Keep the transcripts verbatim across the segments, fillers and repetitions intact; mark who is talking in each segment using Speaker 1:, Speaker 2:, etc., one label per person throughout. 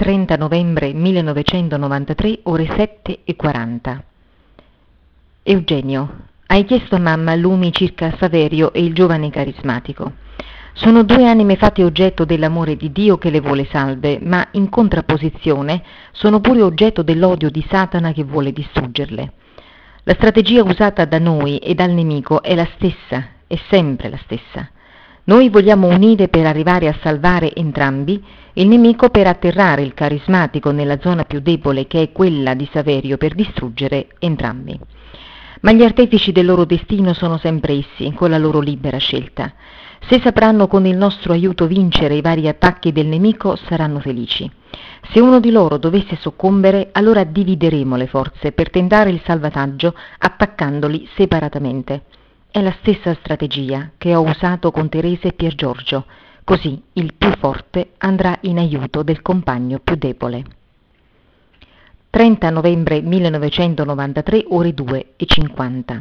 Speaker 1: trenta novembre millenovecentonovantatré, ore sette e quaranta. Eugenio, hai chiesto a mamma lumi circa Saverio e il giovane carismatico. Sono due anime fatte oggetto dell'amore di Dio che le vuole salve, ma in contrapposizione sono pure oggetto dell'odio di Satana che vuole distruggerle. La strategia usata da noi e dal nemico è la stessa, è sempre la stessa. Noi vogliamo unire per arrivare a salvare entrambi, il nemico per atterrare il carismatico nella zona più debole che è quella di Saverio per distruggere entrambi. Ma gli artefici del loro destino sono sempre essi, con la loro libera scelta. Se sapranno con il nostro aiuto vincere i vari attacchi del nemico, saranno felici. Se uno di loro dovesse soccombere, allora divideremo le forze per tentare il salvataggio attaccandoli separatamente. È la stessa strategia che ho usato con Teresa e Pier Giorgio, così il più forte andrà in aiuto del compagno più debole. trenta novembre millenovecentonovantatré, ore due e cinquanta.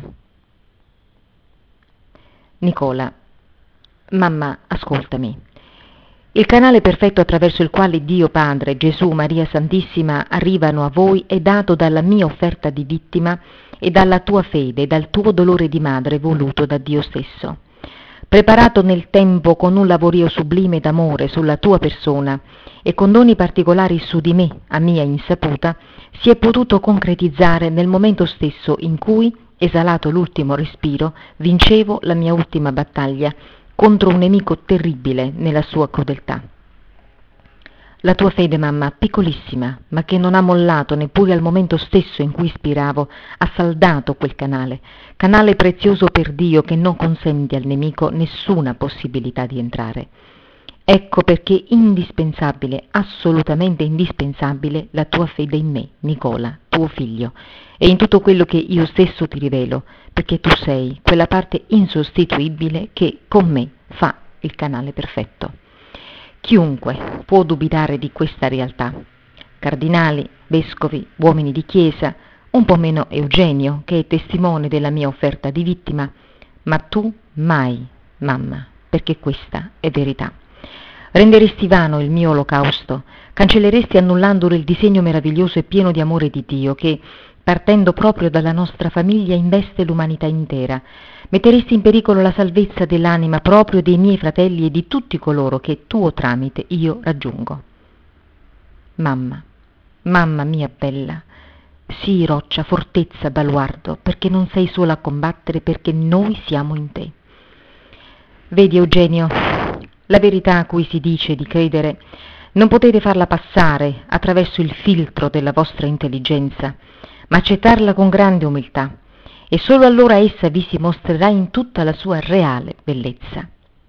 Speaker 1: Nicola. Mamma, ascoltami. Il canale perfetto attraverso il quale Dio Padre, Gesù, Maria Santissima arrivano a voi è dato dalla mia offerta di vittima e dalla tua fede e dal tuo dolore di madre voluto da Dio stesso. Preparato nel tempo con un lavorio sublime d'amore sulla tua persona e con doni particolari su di me, a mia insaputa, si è potuto concretizzare nel momento stesso in cui, esalato l'ultimo respiro, vincevo la mia ultima battaglia contro un nemico terribile nella sua crudeltà. La tua fede, mamma, piccolissima, ma che non ha mollato neppure al momento stesso in cui ispiravo, ha saldato quel canale, canale prezioso per Dio che non consente al nemico nessuna possibilità di entrare. Ecco perché indispensabile, assolutamente indispensabile, la tua fede in me, Nicola, tuo figlio, e in tutto quello che io stesso ti rivelo, perché tu sei quella parte insostituibile che con me fa il canale perfetto. Chiunque può dubitare di questa realtà. Cardinali, vescovi, uomini di chiesa, un po' meno Eugenio, che è testimone della mia offerta di vittima, ma tu mai, mamma, perché questa è verità. Renderesti vano il mio olocausto, cancelleresti annullandolo il disegno meraviglioso e pieno di amore di Dio che, partendo proprio dalla nostra famiglia, investe l'umanità intera. Metteresti in pericolo la salvezza dell'anima proprio dei miei fratelli e di tutti coloro che tuo tramite io raggiungo. Mamma, mamma mia bella, sii roccia, fortezza, baluardo, perché non sei sola a combattere, perché noi siamo in te. Vedi, Eugenio, la verità a cui si dice di credere non potete farla passare attraverso il filtro della vostra intelligenza, ma accettarla con grande umiltà, e solo allora essa vi si mostrerà in tutta la sua reale bellezza.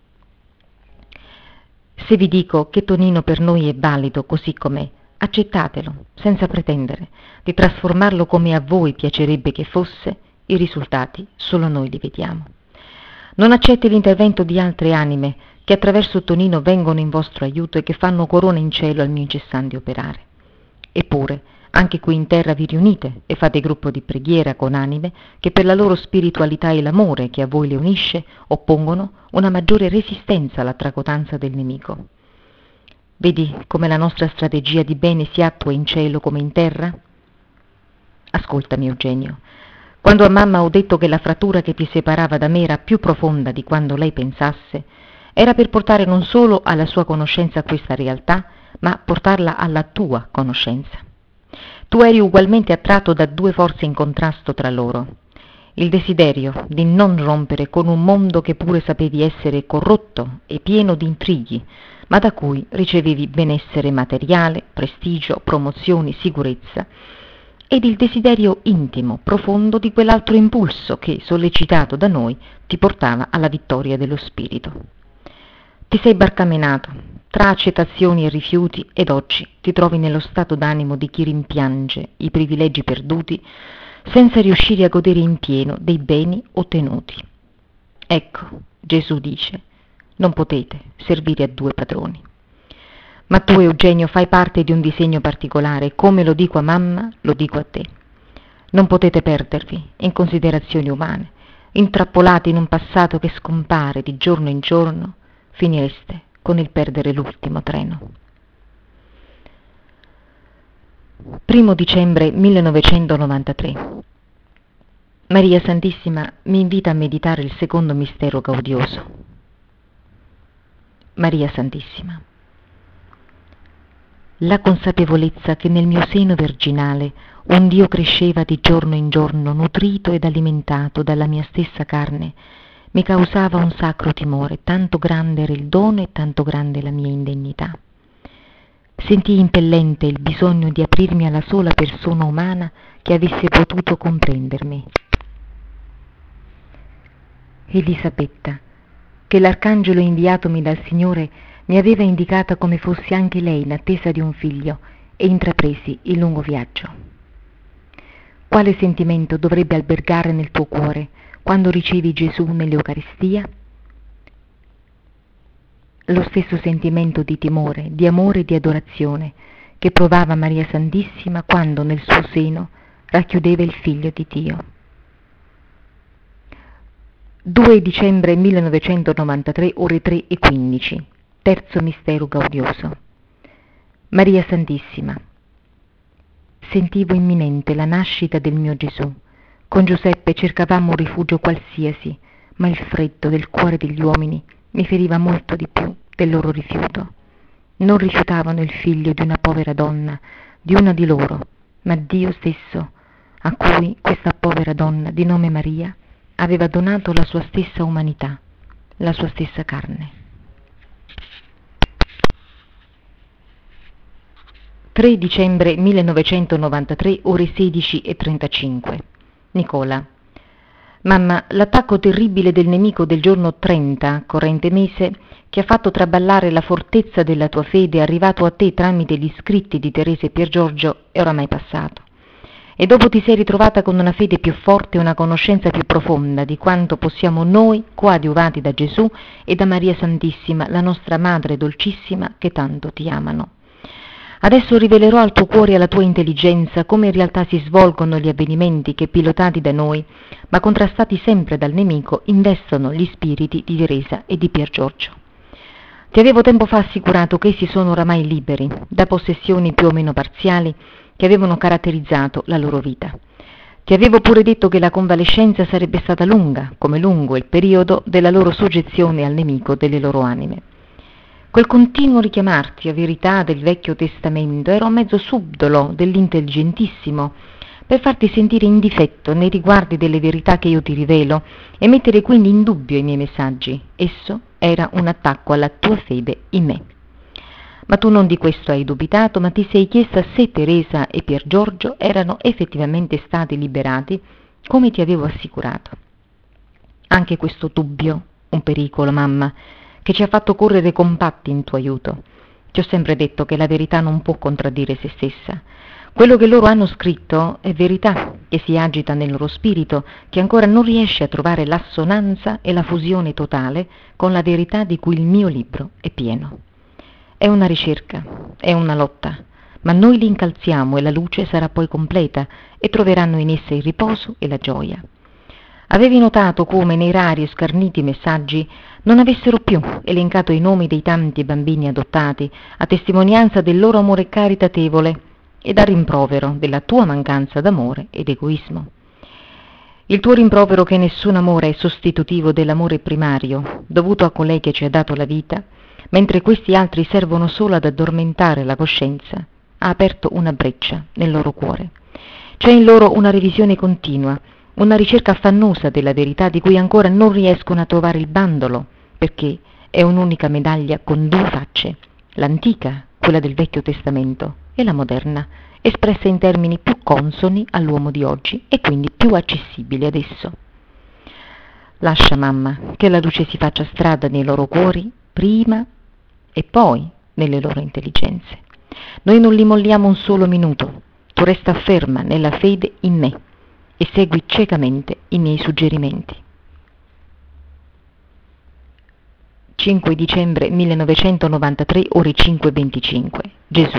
Speaker 1: Se vi dico che Tonino per noi è valido così com'è, accettatelo, senza pretendere di trasformarlo come a voi piacerebbe che fosse, i risultati solo noi li vediamo. Non accetti l'intervento di altre anime che attraverso Tonino vengono in vostro aiuto e che fanno corona in cielo al mio incessante operare. Eppure, anche qui in terra vi riunite e fate gruppo di preghiera con anime che per la loro spiritualità e l'amore che a voi le unisce oppongono una maggiore resistenza alla tracotanza del nemico. Vedi come la nostra strategia di bene si attua in cielo come in terra? Ascoltami, Eugenio. Quando a mamma ho detto che la frattura che ti separava da me era più profonda di quando lei pensasse, era per portare non solo alla sua conoscenza questa realtà, ma portarla alla tua conoscenza. Tu eri ugualmente attratto da due forze in contrasto tra loro. Il desiderio di non rompere con un mondo che pure sapevi essere corrotto e pieno di intrighi, ma da cui ricevevi benessere materiale, prestigio, promozioni, sicurezza, ed il desiderio intimo, profondo di quell'altro impulso che, sollecitato da noi, ti portava alla vittoria dello spirito. Ti sei barcamenato tra accettazioni e rifiuti ed oggi ti trovi nello stato d'animo di chi rimpiange i privilegi perduti senza riuscire a godere in pieno dei beni ottenuti. Ecco, Gesù dice, non potete servire a due padroni. Ma tu, Eugenio, fai parte di un disegno particolare, come lo dico a mamma, lo dico a te. Non potete perdervi in considerazioni umane, intrappolati in un passato che scompare di giorno in giorno, finireste con il perdere l'ultimo treno. Primo dicembre millenovecentonovantatré. Maria Santissima mi invita a meditare il secondo mistero gaudioso. Maria Santissima. La consapevolezza che nel mio seno virginale un Dio cresceva di giorno in giorno, nutrito ed alimentato dalla mia stessa carne, mi causava un sacro timore, tanto grande era il dono e tanto grande la mia indegnità. Sentii impellente il bisogno di aprirmi alla sola persona umana che avesse potuto comprendermi. Elisabetta, che l'arcangelo inviatomi dal Signore mi aveva indicata come fosse anche lei in attesa di un figlio, e intrapresi il lungo viaggio. Quale sentimento dovrebbe albergare nel tuo cuore quando ricevi Gesù nell'Eucaristia? Lo stesso sentimento di timore, di amore e di adorazione che provava Maria Santissima quando nel suo seno racchiudeva il Figlio di Dio. due dicembre millenovecentonovantatré, ore tre e quindici. Terzo mistero gaudioso. Maria Santissima. Sentivo imminente la nascita del mio Gesù. Con Giuseppe cercavamo un rifugio qualsiasi, ma il freddo del cuore degli uomini mi feriva molto di più del loro rifiuto. Non rifiutavano il figlio di una povera donna, di una di loro, ma Dio stesso, a cui questa povera donna di nome Maria aveva donato la sua stessa umanità, la sua stessa carne. tre dicembre millenovecentonovantatré, ore sedici e trentacinque. Nicola. Mamma, l'attacco terribile del nemico del giorno trenta, corrente mese, che ha fatto traballare la fortezza della tua fede, è arrivato a te tramite gli scritti di Teresa e Pier Giorgio, è oramai passato. E dopo ti sei ritrovata con una fede più forte e una conoscenza più profonda di quanto possiamo noi, coadiuvati da Gesù e da Maria Santissima, la nostra Madre dolcissima, che tanto ti amano. Adesso rivelerò al tuo cuore e alla tua intelligenza come in realtà si svolgono gli avvenimenti che, pilotati da noi, ma contrastati sempre dal nemico, investono gli spiriti di Teresa e di Pier Giorgio. Ti avevo tempo fa assicurato che essi sono oramai liberi da possessioni più o meno parziali che avevano caratterizzato la loro vita. Ti avevo pure detto che la convalescenza sarebbe stata lunga, come lungo il periodo della loro soggezione al nemico delle loro anime. Quel continuo richiamarti a verità del Vecchio Testamento era un mezzo subdolo dell'intelligentissimo per farti sentire in difetto nei riguardi delle verità che io ti rivelo e mettere quindi in dubbio i miei messaggi. Esso era un attacco alla tua fede in me. Ma tu non di questo hai dubitato, ma ti sei chiesta se Teresa e Pier Giorgio erano effettivamente stati liberati, come ti avevo assicurato. Anche questo dubbio, un pericolo, mamma, che ci ha fatto correre compatti in tuo aiuto. Ti ho sempre detto che la verità non può contraddire se stessa. Quello che loro hanno scritto è verità che si agita nel loro spirito, che ancora non riesce a trovare l'assonanza e la fusione totale con la verità di cui il mio libro è pieno. È una ricerca, è una lotta, ma noi li incalziamo e la luce sarà poi completa e troveranno in essa il riposo e la gioia. Avevi notato come nei rari e scarniti messaggi non avessero più elencato i nomi dei tanti bambini adottati, a testimonianza del loro amore caritatevole e da rimprovero della tua mancanza d'amore ed egoismo. Il tuo rimprovero che nessun amore è sostitutivo dell'amore primario, dovuto a colei che ci ha dato la vita, mentre questi altri servono solo ad addormentare la coscienza, ha aperto una breccia nel loro cuore. C'è in loro una revisione continua, una ricerca affannosa della verità di cui ancora non riescono a trovare il bandolo, perché è un'unica medaglia con due facce, l'antica, quella del Vecchio Testamento, e la moderna, espressa in termini più consoni all'uomo di oggi e quindi più accessibili ad esso. Lascia, mamma, che la luce si faccia strada nei loro cuori prima e poi nelle loro intelligenze. Noi non li molliamo un solo minuto, tu resta ferma nella fede in me e segui ciecamente i miei suggerimenti. cinque dicembre millenovecentonovantatré, ore cinque e venticinque. Gesù.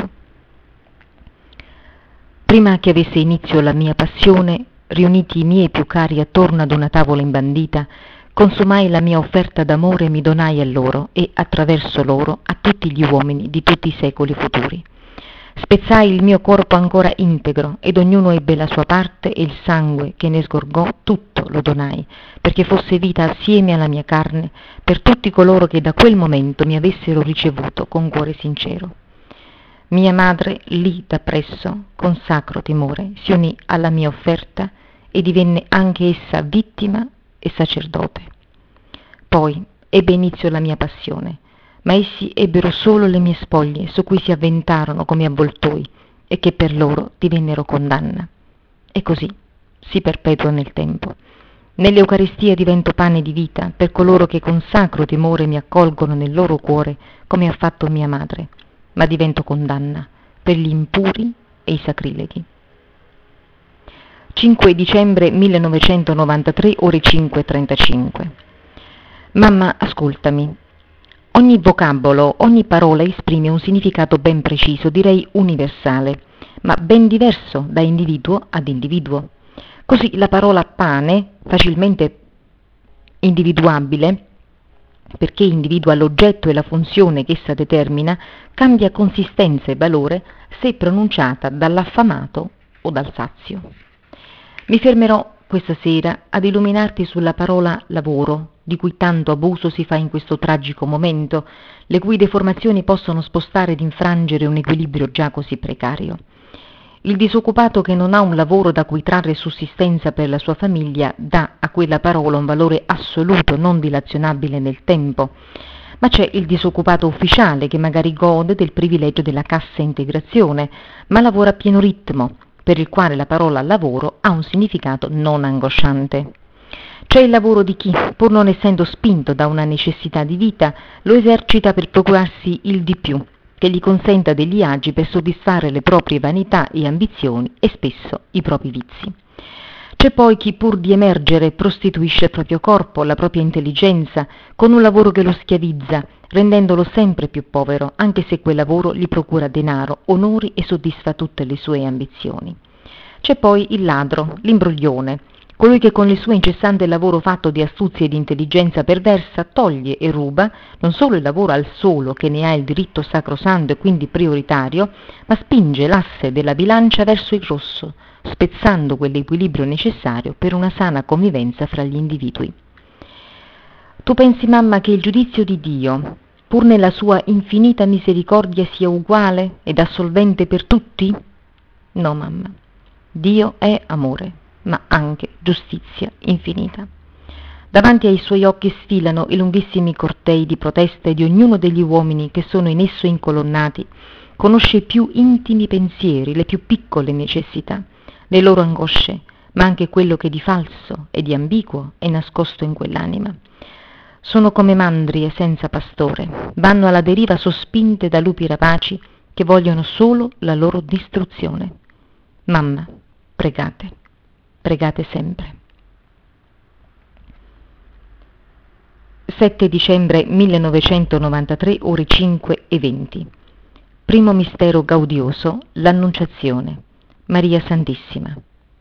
Speaker 1: Prima che avesse inizio la mia passione, riuniti i miei più cari attorno ad una tavola imbandita, consumai la mia offerta d'amore e mi donai a loro e, attraverso loro, a tutti gli uomini di tutti i secoli futuri. Spezzai il mio corpo ancora integro, ed ognuno ebbe la sua parte, e il sangue che ne sgorgò tutto lo donai, perché fosse vita assieme alla mia carne, per tutti coloro che da quel momento mi avessero ricevuto con cuore sincero. Mia madre, lì da presso, con sacro timore, si unì alla mia offerta e divenne anche essa vittima e sacerdote. Poi ebbe inizio la mia passione, ma essi ebbero solo le mie spoglie, su cui si avventarono come avvoltoi, e che per loro divennero condanna. E così si perpetua nel tempo. Nell'Eucaristia divento pane di vita per coloro che con sacro timore mi accolgono nel loro cuore, come ha fatto mia madre, ma divento condanna per gli impuri e i sacrileghi. cinque dicembre millenovecentonovantatré, ore cinque e trentacinque. Mamma, ascoltami. Ogni vocabolo, ogni parola esprime un significato ben preciso, direi universale, ma ben diverso da individuo ad individuo. Così la parola pane, facilmente individuabile, perché individua l'oggetto e la funzione che essa determina, cambia consistenza e valore se pronunciata dall'affamato o dal sazio. Mi fermerò questa sera ad illuminarti sulla parola lavoro, di cui tanto abuso si fa in questo tragico momento, le cui deformazioni possono spostare ed infrangere un equilibrio già così precario. Il disoccupato che non ha un lavoro da cui trarre sussistenza per la sua famiglia dà a quella parola un valore assoluto, non dilazionabile nel tempo. Ma c'è il disoccupato ufficiale che magari gode del privilegio della cassa integrazione, ma lavora a pieno ritmo, per il quale la parola lavoro ha un significato non angosciante. C'è il lavoro di chi, pur non essendo spinto da una necessità di vita, lo esercita per procurarsi il di più, che gli consenta degli agi per soddisfare le proprie vanità e ambizioni e spesso i propri vizi. C'è poi chi pur di emergere prostituisce il proprio corpo, la propria intelligenza, con un lavoro che lo schiavizza, rendendolo sempre più povero, anche se quel lavoro gli procura denaro, onori e soddisfa tutte le sue ambizioni. C'è poi il ladro, l'imbroglione, colui che con il suo incessante lavoro fatto di astuzia e di intelligenza perversa toglie e ruba non solo il lavoro al solo che ne ha il diritto sacrosanto e quindi prioritario, ma spinge l'asse della bilancia verso il rosso, spezzando quell'equilibrio necessario per una sana convivenza fra gli individui. Tu pensi, mamma, che il giudizio di Dio, pur nella sua infinita misericordia, sia uguale ed assolvente per tutti? No, mamma. Dio è amore, ma anche giustizia infinita. Davanti ai suoi occhi sfilano i lunghissimi cortei di proteste di ognuno degli uomini che sono in esso incolonnati, conosce i più intimi pensieri, le più piccole necessità, le loro angosce, ma anche quello che di falso e di ambiguo è nascosto in quell'anima. Sono come mandrie senza pastore, vanno alla deriva sospinte da lupi rapaci che vogliono solo la loro distruzione. Mamma, pregate, pregate sempre. sette dicembre millenovecentonovantatré, ore cinque e venti. Primo mistero gaudioso, l'Annunciazione. Maria Santissima.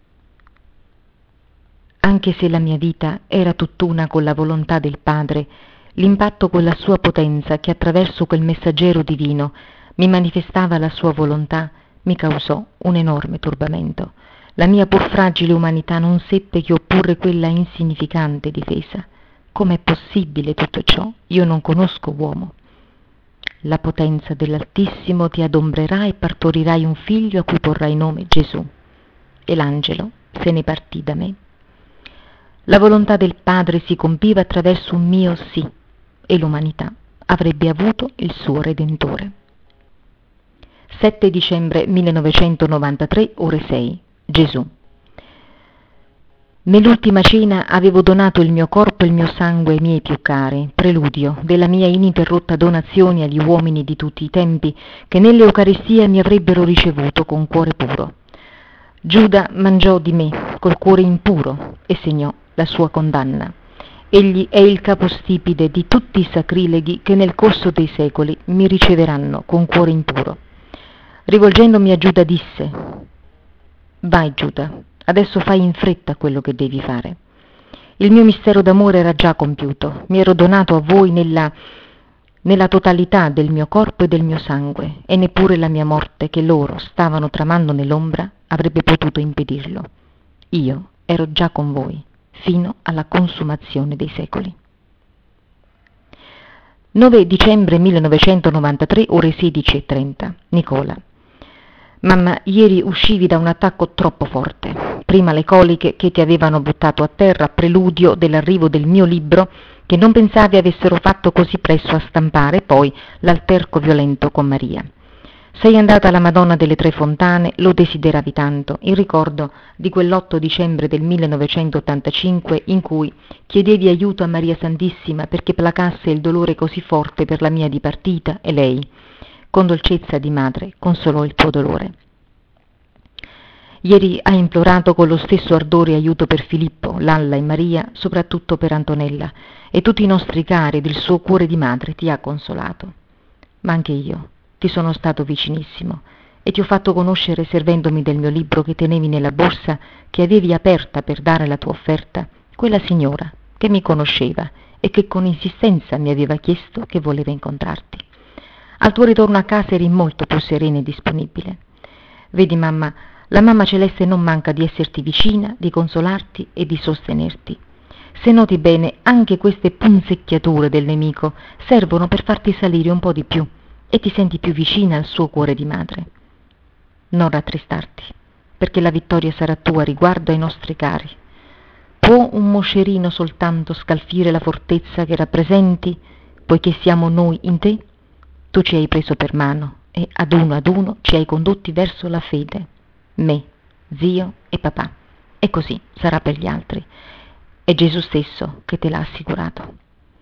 Speaker 1: Anche se la mia vita era tutt'una con la volontà del Padre, l'impatto con la sua potenza che attraverso quel messaggero divino mi manifestava la sua volontà mi causò un enorme turbamento. La mia pur fragile umanità non seppe che opporre quella insignificante difesa. Com'è possibile tutto ciò? Io non conosco uomo. La potenza dell'Altissimo ti adombrerà e partorirai un figlio a cui porrai nome Gesù. E l'angelo se ne partì da me. La volontà del Padre si compiva attraverso un mio sì, e l'umanità avrebbe avuto il suo Redentore. sette dicembre millenovecentonovantatré, ore sei. Gesù. Nell'ultima cena avevo donato il mio corpo e il mio sangue ai miei più cari, preludio della mia ininterrotta donazione agli uomini di tutti i tempi che nell'Eucaristia mi avrebbero ricevuto con cuore puro. Giuda mangiò di me col cuore impuro e segnò la sua condanna. Egli è il capostipite di tutti i sacrileghi che nel corso dei secoli mi riceveranno con cuore impuro. Rivolgendomi a Giuda disse: «Vai, Giuda, adesso fai in fretta quello che devi fare. Il mio mistero d'amore era già compiuto, mi ero donato a voi nella nella totalità del mio corpo e del mio sangue, e neppure la mia morte, che loro stavano tramando nell'ombra, avrebbe potuto impedirlo. Io ero già con voi, fino alla consumazione dei secoli. nove dicembre millenovecentonovantatré, ore sedici e trenta. Nicola. Mamma, ieri uscivi da un attacco troppo forte. Prima le coliche che ti avevano buttato a terra, preludio dell'arrivo del mio libro, che non pensavi avessero fatto così presto a stampare, poi l'alterco violento con Maria. Sei andata alla Madonna delle Tre Fontane, lo desideravi tanto, in ricordo di quell'otto dicembre del millenovecentottantacinque in cui chiedevi aiuto a Maria Santissima perché placasse il dolore così forte per la mia dipartita, e lei, con dolcezza di madre, consolò il tuo dolore. Ieri hai implorato con lo stesso ardore aiuto per Filippo, Lalla e Maria, soprattutto per Antonella, e tutti i nostri cari ed il suo cuore di madre ti ha consolato. Ma anche io ti sono stato vicinissimo e ti ho fatto conoscere, servendomi del mio libro che tenevi nella borsa che avevi aperta per dare la tua offerta, quella signora che mi conosceva e che con insistenza mi aveva chiesto che voleva incontrarti. Al tuo ritorno a casa eri molto più serena e disponibile. Vedi, mamma, la mamma celeste non manca di esserti vicina, di consolarti e di sostenerti. Se noti bene, anche queste punzecchiature del nemico servono per farti salire un po' di più e ti senti più vicina al suo cuore di madre. Non rattristarti, perché la vittoria sarà tua riguardo ai nostri cari. Può un moscerino soltanto scalfire la fortezza che rappresenti, poiché siamo noi in te? Tu ci hai preso per mano e ad uno ad uno ci hai condotti verso la fede, me, zio e papà, e così sarà per gli altri. È Gesù stesso che te l'ha assicurato.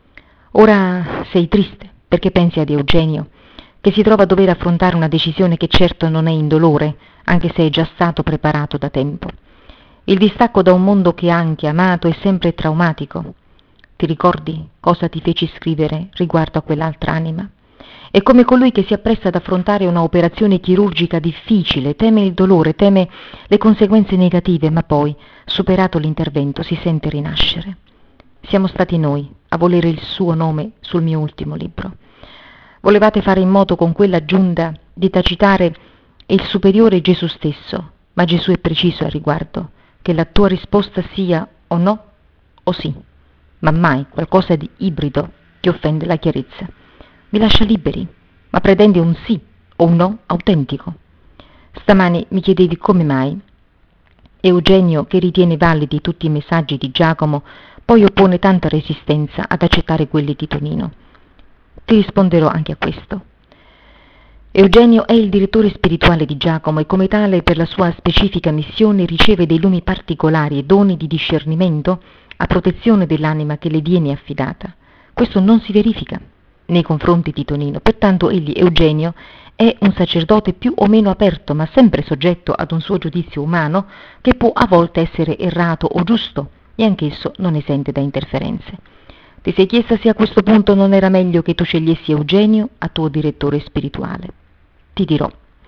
Speaker 1: Ora sei triste perché pensi ad Eugenio, che si trova a dover affrontare una decisione che certo non è indolore, anche se è già stato preparato da tempo. Il distacco da un mondo che ha anche amato è sempre traumatico. Ti ricordi cosa ti feci scrivere riguardo a quell'altra anima? È come colui che si appresta ad affrontare una operazione chirurgica difficile, teme il dolore, teme le conseguenze negative, ma poi, superato l'intervento, si sente rinascere. Siamo stati noi a volere il suo nome sul mio ultimo libro. Volevate fare in modo con quella giunta di tacitare il superiore Gesù stesso, ma Gesù è preciso al riguardo, che la tua risposta sia o no o sì, ma mai qualcosa di ibrido che offende la chiarezza. Vi lascia liberi, ma pretende un sì o un no autentico. Stamani mi chiedevi come mai Eugenio, che ritiene validi tutti i messaggi di Giacomo, poi oppone tanta resistenza ad accettare quelli di Tonino. Ti risponderò anche a questo. Eugenio è il direttore spirituale di Giacomo e come tale per la sua specifica missione riceve dei lumi particolari e doni di discernimento a protezione dell'anima che le viene affidata. Questo non si verifica nei confronti di Tonino, pertanto egli, Eugenio, è un sacerdote più o meno aperto, ma sempre soggetto ad un suo giudizio umano che può a volte essere errato o giusto, e anch'esso non esente da interferenze. Ti sei chiesta se a questo punto non era meglio che tu scegliessi Eugenio a tuo direttore spirituale. Ti dirò.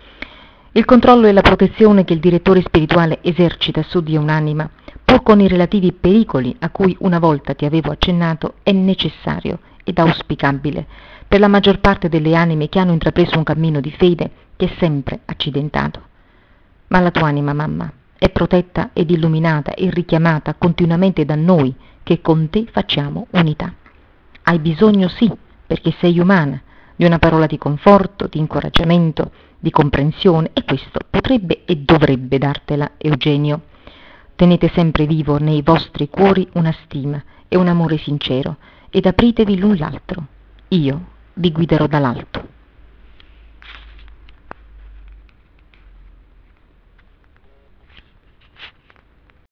Speaker 1: Il controllo e la protezione che il direttore spirituale esercita su di un'anima, pur con i relativi pericoli a cui una volta ti avevo accennato, è necessario ed auspicabile per la maggior parte delle anime che hanno intrapreso un cammino di fede che è sempre accidentato. Ma la tua anima, mamma, è protetta ed illuminata e richiamata continuamente da noi che con te facciamo unità. Hai bisogno, sì, perché sei umana, di una parola di conforto, di incoraggiamento, di comprensione, e questo potrebbe e dovrebbe dartela Eugenio. Tenete sempre vivo nei vostri cuori una stima e un amore sincero ed apritevi l'un l'altro. Io vi guiderò dall'alto.